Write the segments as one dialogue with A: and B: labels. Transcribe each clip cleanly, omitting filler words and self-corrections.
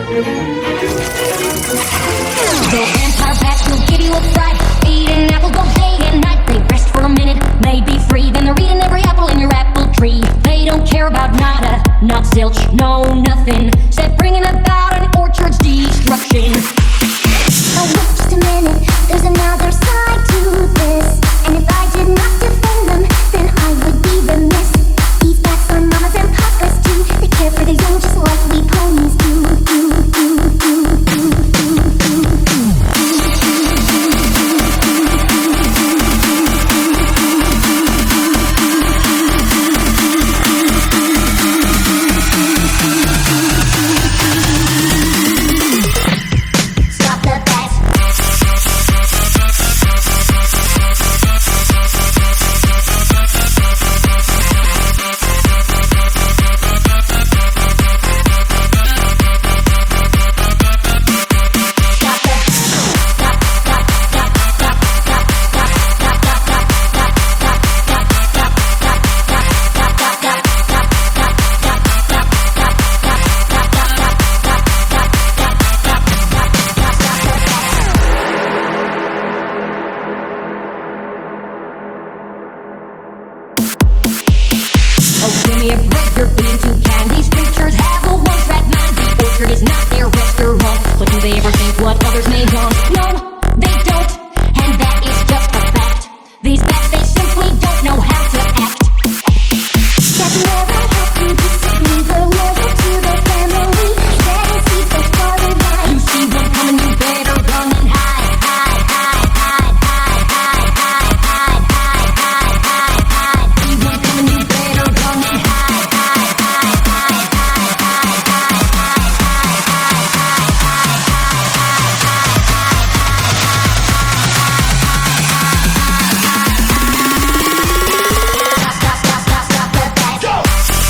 A: The vampire bats will give you a fright. Eating apples both day and night. They rest for a minute, may be free. Then they're eating every apple in your apple tree. They don't care about nada, not zilch, no nothing. Except bringing about an orchard's destruction.
B: Oh, wait just a minute, there's another side to this. And if I did not defend them, then I would be remiss. These bats are mamas and papas too. They care for their young just like we ponies do. Stop the bats. Oh, give me a break, you're being too kind. These creatures have a one-track mind. The orchard is not their restaurant. But do they ever think what others may want? No, they don't. And that is just a fact. These bats, they simply don't know how to act. That never have to disagree. They're loyal to their family. Setting seeds so far and wide.
A: You see one coming, you better run and hide. Hide, hide, hide, hide, hide, hide, hide, hide, hide, hide, hide. See one coming, you better run and hide. Hide, hide, hide, hide, hide, hide, hide, hide, hide, Stop the bats.
C: Go!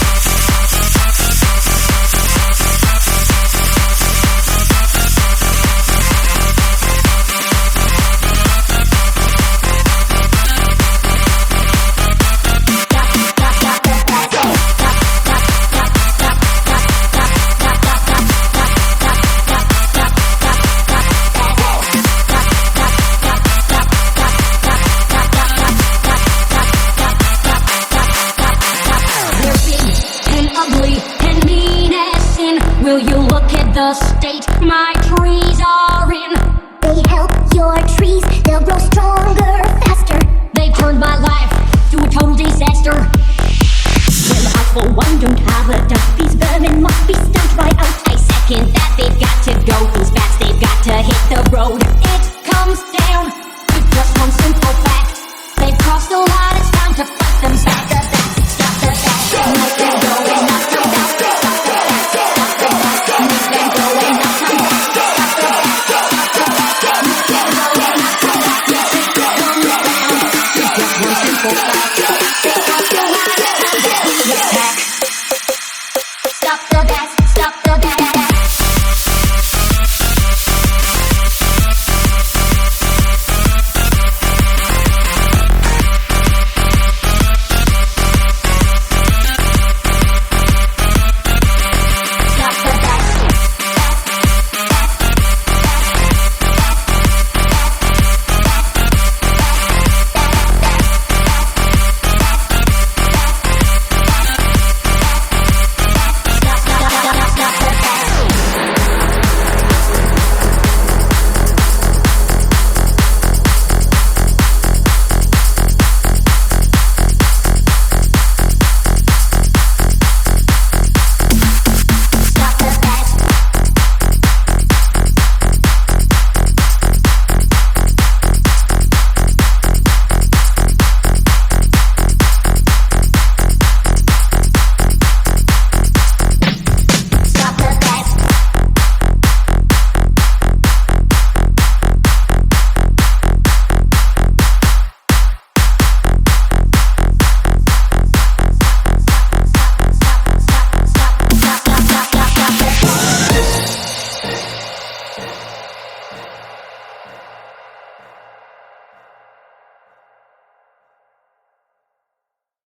A: They're big and ugly and mean as sin. Will you look at the state my trees are in?
B: They help your trees, they'll grow stronger, faster.
A: They turned my life to a total disaster. Well, I for one don't have a doubt these